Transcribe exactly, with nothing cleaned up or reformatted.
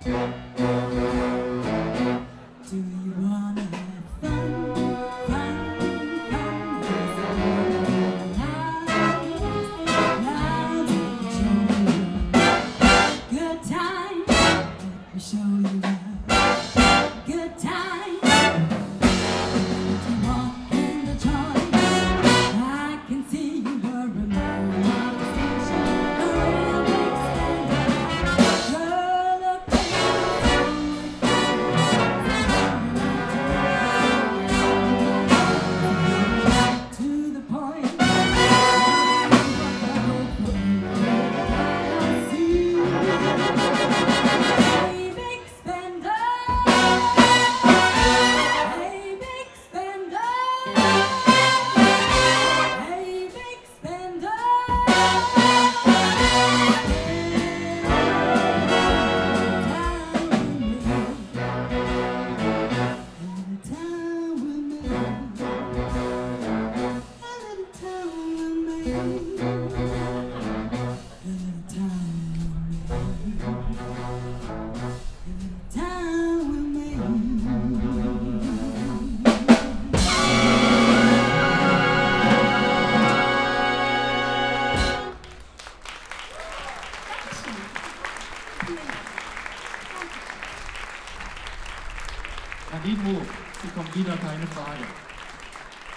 Do you wanna have fun? Fun, fun is loud, loud and joy. Good time, let me show you out. Good time, to walk in the joy. I can see you were a motor station, a railway stand. Girl, look to the point. See, hey, big spender. Hey, big spender. Hey, big spender. An Ivo, Sie kommen wieder, keine Frage.